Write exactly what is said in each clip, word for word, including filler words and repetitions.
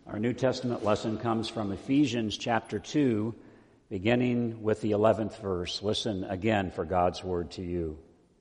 Our New Testament lesson comes from Ephesians chapter two, beginning with the eleventh verse. Listen again for God's word to you.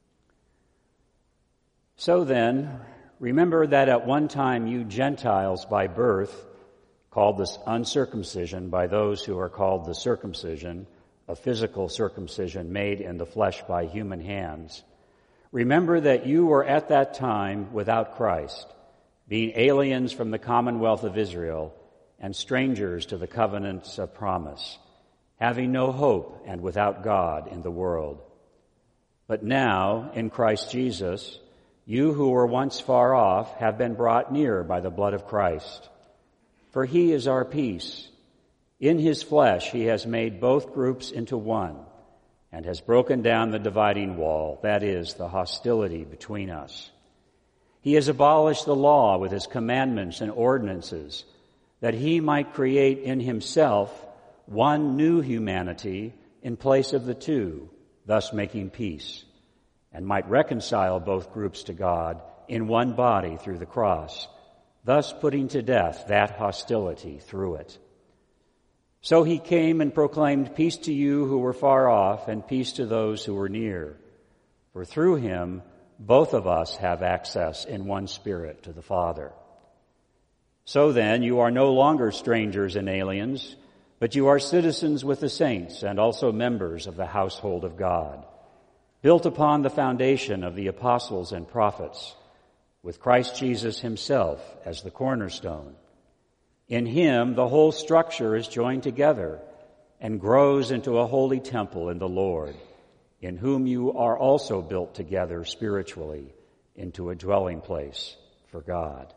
So then, remember that at one time you Gentiles by birth, called the uncircumcision by those who are called the circumcision, a physical circumcision made in the flesh by human hands. Remember that you were at that time without Christ, being aliens from the commonwealth of Israel and strangers to the covenants of promise, having no hope and without God in the world. But now, in Christ Jesus, you who were once far off have been brought near by the blood of Christ. For he is our peace. In his flesh he has made both groups into one and has broken down the dividing wall, that is, the hostility between us. He has abolished the law with his commandments and ordinances, that he might create in himself one new humanity in place of the two, thus making peace, and might reconcile both groups to God in one body through the cross, thus putting to death that hostility through it. So he came and proclaimed peace to you who were far off and peace to those who were near. For through him both of us have access in one Spirit to the Father. So then, you are no longer strangers and aliens, but you are citizens with the saints and also members of the household of God, built upon the foundation of the apostles and prophets, with Christ Jesus himself as the cornerstone. In him, the whole structure is joined together and grows into a holy temple in the Lord, in whom you are also built together spiritually into a dwelling place for God.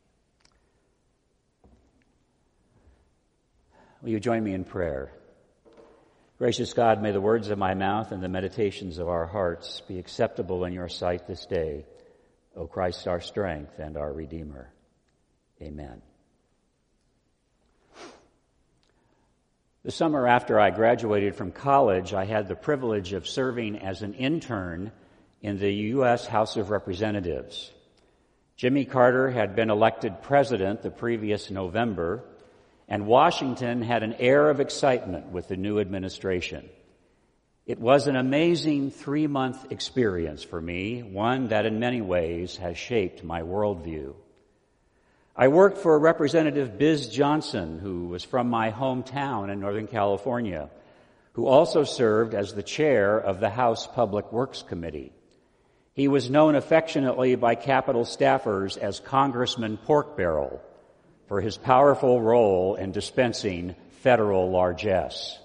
Will you join me in prayer? Gracious God, may the words of my mouth and the meditations of our hearts be acceptable in your sight this day, O Christ, our strength and our Redeemer. Amen. The summer after I graduated from college, I had the privilege of serving as an intern in the U S House of Representatives. Jimmy Carter had been elected president the previous November, and Washington had an air of excitement with the new administration. It was an amazing three-month experience for me, one that in many ways has shaped my worldview. I worked for Representative Biz Johnson, who was from my hometown in Northern California, who also served as the chair of the House Public Works Committee. He was known affectionately by Capitol staffers as Congressman Pork Barrel for his powerful role in dispensing federal largesse.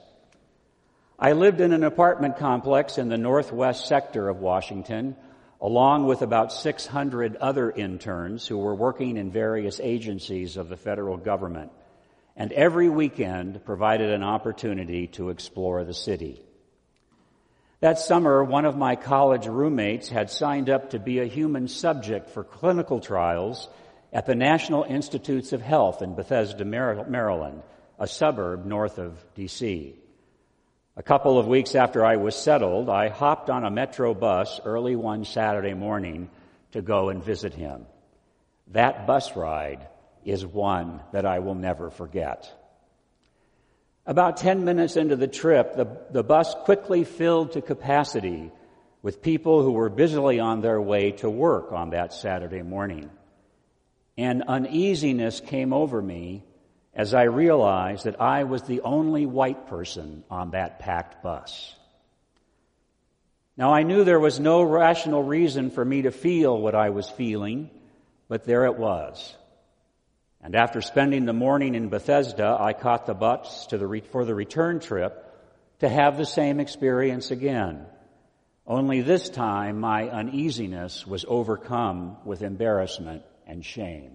I lived in an apartment complex in the northwest sector of Washington, along with about six hundred other interns who were working in various agencies of the federal government, and every weekend provided an opportunity to explore the city. That summer, one of my college roommates had signed up to be a human subject for clinical trials at the National Institutes of Health in Bethesda, Maryland, a suburb north of D C A couple of weeks after I was settled, I hopped on a Metro bus early one Saturday morning to go and visit him. That bus ride is one that I will never forget. About ten minutes into the trip, the, the bus quickly filled to capacity with people who were busily on their way to work on that Saturday morning. An uneasiness came over me as I realized that I was the only white person on that packed bus. Now, I knew there was no rational reason for me to feel what I was feeling, but there it was. And after spending the morning in Bethesda, I caught the bus to the re- for the return trip to have the same experience again. Only this time, my uneasiness was overcome with embarrassment and shame.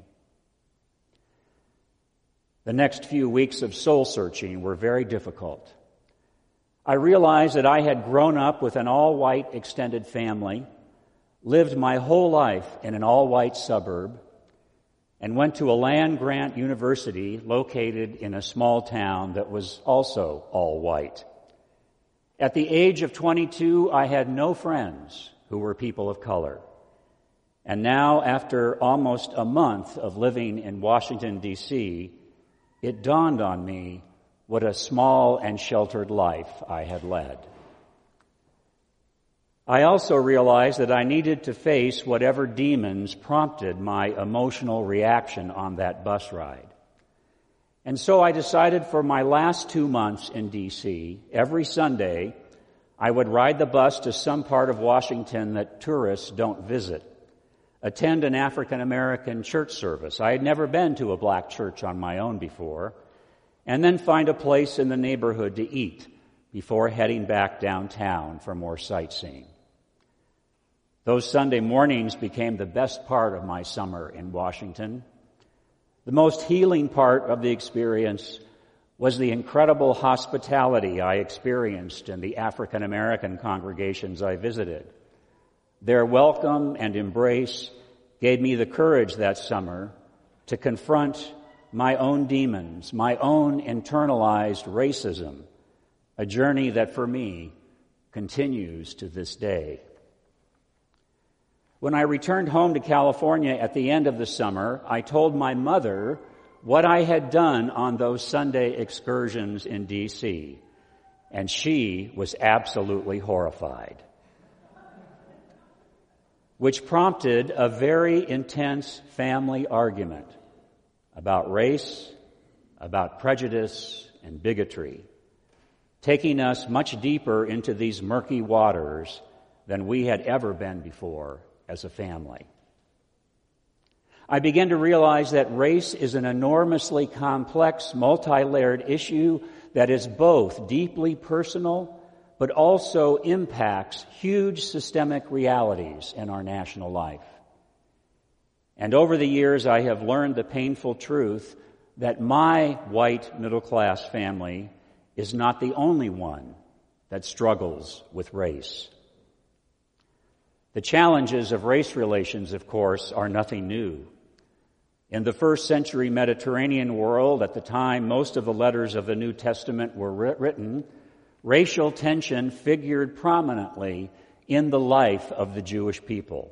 The next few weeks of soul-searching were very difficult. I realized that I had grown up with an all-white extended family, lived my whole life in an all-white suburb, and went to a land-grant university located in a small town that was also all-white. At the age of twenty-two, I had no friends who were people of color. And now, after almost a month of living in Washington, D C, it dawned on me what a small and sheltered life I had led. I also realized that I needed to face whatever demons prompted my emotional reaction on that bus ride. And so I decided for my last two months in D C, every Sunday, I would ride the bus to some part of Washington that tourists don't visit, attend an African American church service. I had never been to a black church on my own before, and then find a place in the neighborhood to eat before heading back downtown for more sightseeing. Those Sunday mornings became the best part of my summer in Washington. The most healing part of the experience was the incredible hospitality I experienced in the African American congregations I visited. Their welcome and embrace gave me the courage that summer to confront my own demons, my own internalized racism, a journey that for me continues to this day. When I returned home to California at the end of the summer, I told my mother what I had done on those Sunday excursions in D C, and she was absolutely horrified, which prompted a very intense family argument about race, about prejudice and bigotry, taking us much deeper into these murky waters than we had ever been before as a family. I began to realize that race is an enormously complex, multi-layered issue that is both deeply personal, but also impacts huge systemic realities in our national life. And over the years, I have learned the painful truth that my white middle-class family is not the only one that struggles with race. The challenges of race relations, of course, are nothing new. In the first century Mediterranean world, at the time most of the letters of the New Testament were written, racial tension figured prominently in the life of the Jewish people.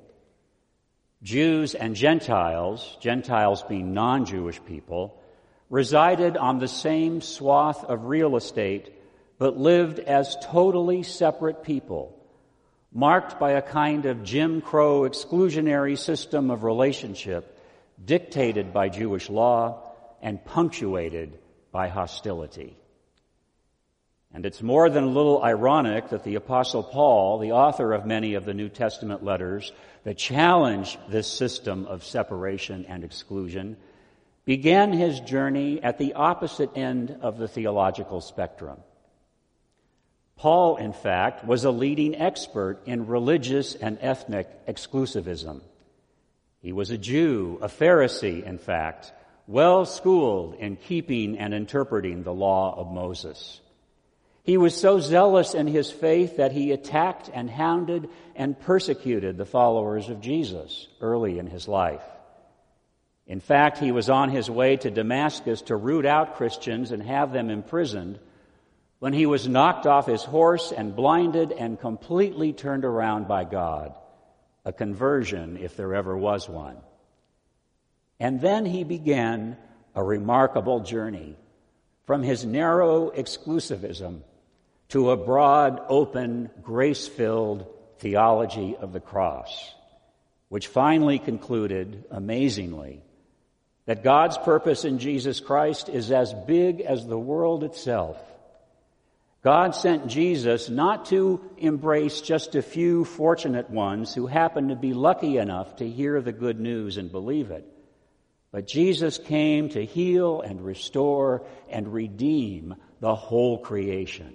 Jews and Gentiles, Gentiles being non-Jewish people, resided on the same swath of real estate, but lived as totally separate people, marked by a kind of Jim Crow exclusionary system of relationship dictated by Jewish law and punctuated by hostility. And it's more than a little ironic that the Apostle Paul, the author of many of the New Testament letters that challenge this system of separation and exclusion, began his journey at the opposite end of the theological spectrum. Paul, in fact, was a leading expert in religious and ethnic exclusivism. He was a Jew, a Pharisee, in fact, well-schooled in keeping and interpreting the law of Moses. He was so zealous in his faith that he attacked and hounded and persecuted the followers of Jesus early in his life. In fact, he was on his way to Damascus to root out Christians and have them imprisoned when he was knocked off his horse and blinded and completely turned around by God, a conversion if there ever was one. And then he began a remarkable journey from his narrow exclusivism to a broad, open, grace-filled theology of the cross, which finally concluded, amazingly, that God's purpose in Jesus Christ is as big as the world itself. God sent Jesus not to embrace just a few fortunate ones who happen to be lucky enough to hear the good news and believe it, but Jesus came to heal and restore and redeem the whole creation.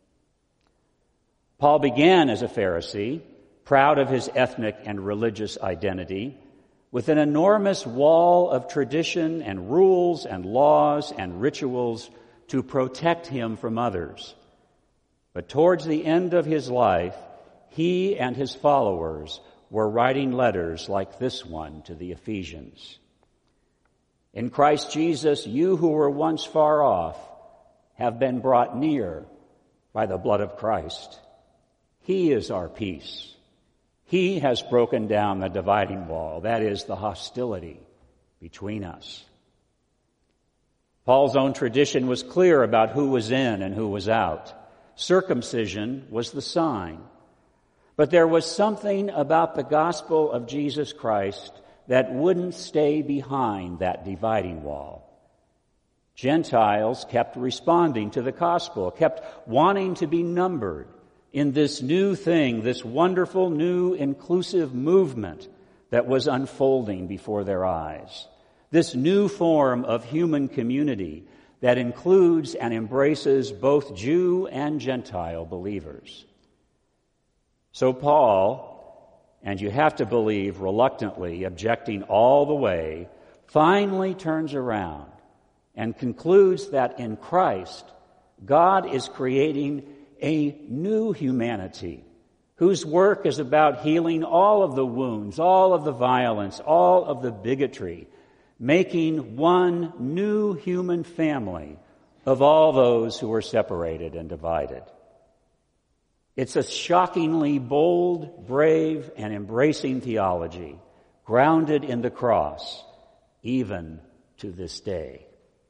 Paul began as a Pharisee, proud of his ethnic and religious identity, with an enormous wall of tradition and rules and laws and rituals to protect him from others. But towards the end of his life, he and his followers were writing letters like this one to the Ephesians. In Christ Jesus, you who were once far off have been brought near by the blood of Christ. He is our peace. He has broken down the dividing wall, that is, the hostility between us. Paul's own tradition was clear about who was in and who was out. Circumcision was the sign. But there was something about the gospel of Jesus Christ that wouldn't stay behind that dividing wall. Gentiles kept responding to the gospel, kept wanting to be numbered in this new thing, this wonderful new inclusive movement that was unfolding before their eyes. This new form of human community that includes and embraces both Jew and Gentile believers. So Paul, and you have to believe reluctantly, objecting all the way, finally turns around and concludes that in Christ, God is creating a new humanity whose work is about healing all of the wounds, all of the violence, all of the bigotry, making one new human family of all those who are separated and divided. It's a shockingly bold, brave, and embracing theology, grounded in the cross, even to this day.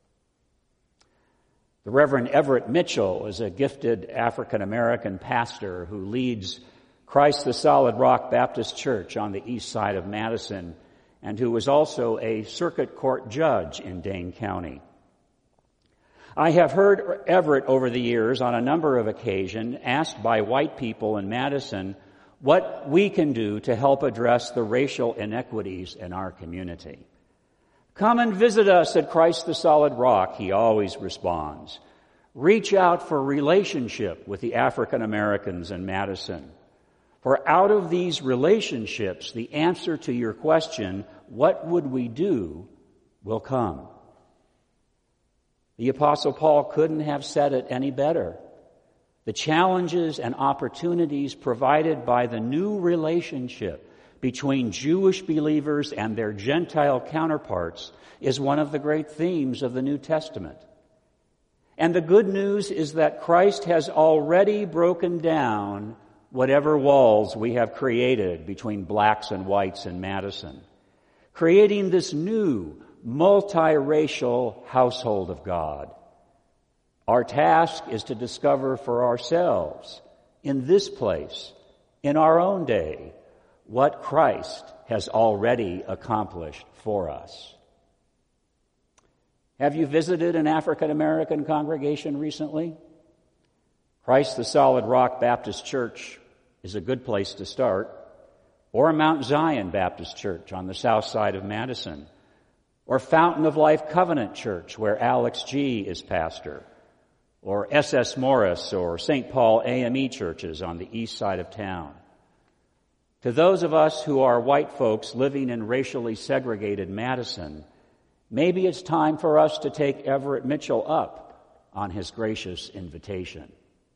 The Reverend Everett Mitchell is a gifted African-American pastor who leads Christ the Solid Rock Baptist Church on the east side of Madison, and who was also a circuit court judge in Dane County. I have heard Everett over the years on a number of occasions asked by white people in Madison what we can do to help address the racial inequities in our community. Come and visit us at Christ the Solid Rock, he always responds. Reach out for relationship with the African Americans in Madison. For out of these relationships, the answer to your question, what would we do, will come. The Apostle Paul couldn't have said it any better. The challenges and opportunities provided by the new relationship between Jewish believers and their Gentile counterparts is one of the great themes of the New Testament. And the good news is that Christ has already broken down whatever walls we have created between blacks and whites in Madison, creating this new multiracial household of God. Our task is to discover for ourselves, in this place, in our own day, what Christ has already accomplished for us. Have you visited an African American congregation recently? Christ the Solid Rock Baptist Church is a good place to start, or Mount Zion Baptist Church on the south side of Madison, or Fountain of Life Covenant Church, where Alex G. is pastor, or S S Morris or Saint Paul A M E churches on the east side of town. To those of us who are white folks living in racially segregated Madison, maybe it's time for us to take Everett Mitchell up on his gracious invitation.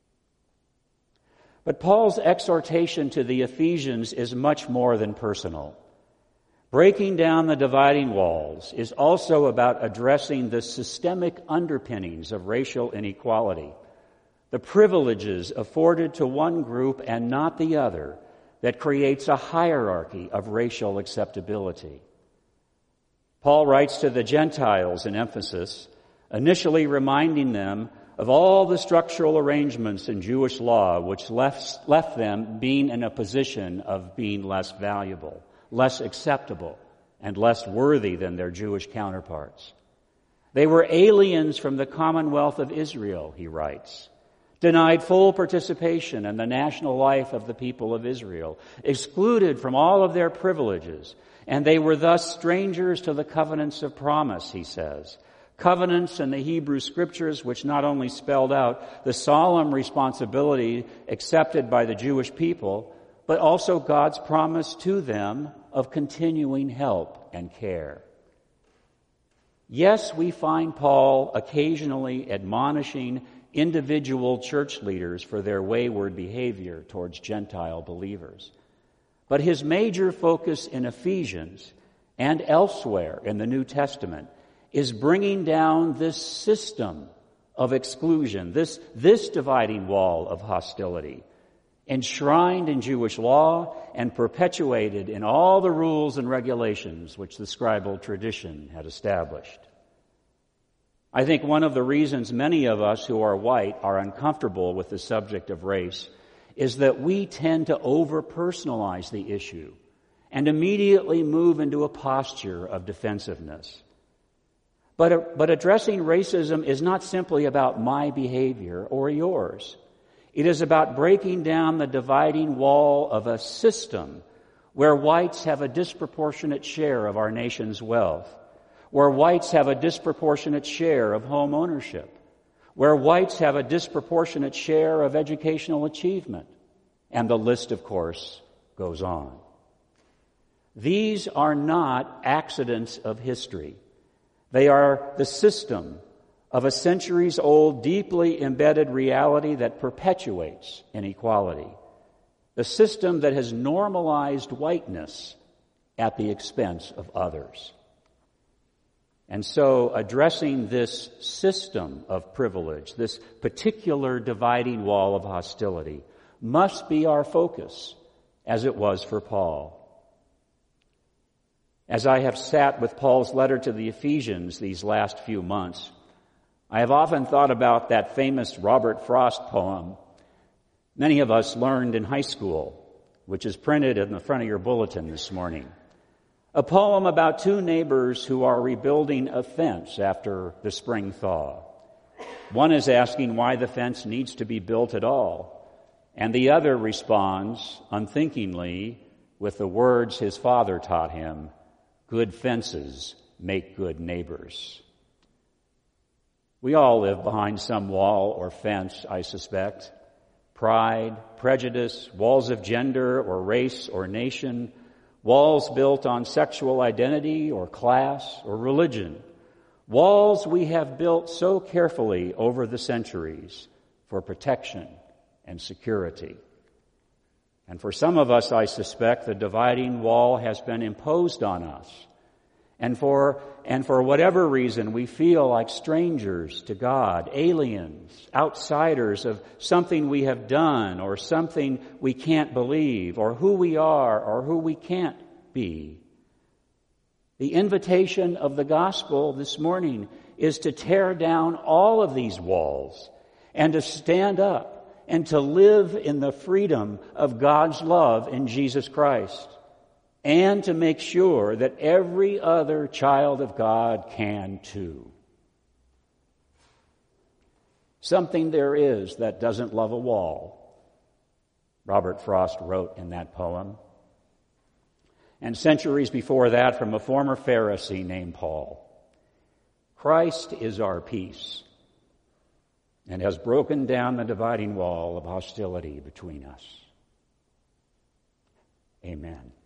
But Paul's exhortation to the Ephesians is much more than personal. Breaking down the dividing walls is also about addressing the systemic underpinnings of racial inequality, the privileges afforded to one group and not the other that creates a hierarchy of racial acceptability. Paul writes to the Gentiles in Ephesus, initially reminding them of all the structural arrangements in Jewish law which left, left them being in a position of being less valuable, less acceptable, and less worthy than their Jewish counterparts. They were aliens from the commonwealth of Israel, he writes, denied full participation in the national life of the people of Israel, excluded from all of their privileges, and they were thus strangers to the covenants of promise, he says. Covenants in the Hebrew Scriptures which not only spelled out the solemn responsibility accepted by the Jewish people, but also God's promise to them of continuing help and care. Yes, we find Paul occasionally admonishing individual church leaders for their wayward behavior towards Gentile believers. But his major focus in Ephesians and elsewhere in the New Testament is bringing down this system of exclusion, this, this dividing wall of hostility, enshrined in Jewish law and perpetuated in all the rules and regulations which the scribal tradition had established. I think one of the reasons many of us who are white are uncomfortable with the subject of race is that we tend to over-personalize the issue and immediately move into a posture of defensiveness. But, but addressing racism is not simply about my behavior or yours. It is about breaking down the dividing wall of a system where whites have a disproportionate share of our nation's wealth, where whites have a disproportionate share of home ownership, where whites have a disproportionate share of educational achievement, and the list, of course, goes on. These are not accidents of history. They are the system of a centuries-old, deeply embedded reality that perpetuates inequality. The system that has normalized whiteness at the expense of others. And so addressing this system of privilege, this particular dividing wall of hostility, must be our focus, as it was for Paul. As I have sat with Paul's letter to the Ephesians these last few months, I have often thought about that famous Robert Frost poem many of us learned in high school, which is printed in the front of your bulletin this morning. A poem about two neighbors who are rebuilding a fence after the spring thaw. One is asking why the fence needs to be built at all, and the other responds unthinkingly with the words his father taught him, "Good fences make good neighbors." We all live behind some wall or fence, I suspect. Pride, prejudice, walls of gender or race or nation, walls built on sexual identity or class or religion, walls we have built so carefully over the centuries for protection and security. And for some of us, I suspect, the dividing wall has been imposed on us. And for, and for whatever reason, we feel like strangers to God, aliens, outsiders of something we have done or something we can't believe or who we are or who we can't be. The invitation of the gospel this morning is to tear down all of these walls and to stand up and to live in the freedom of God's love in Jesus Christ, and to make sure that every other child of God can too. Something there is that doesn't love a wall, Robert Frost wrote in that poem. And centuries before that, from a former Pharisee named Paul. Christ is our peace and has broken down the dividing wall of hostility between us. Amen.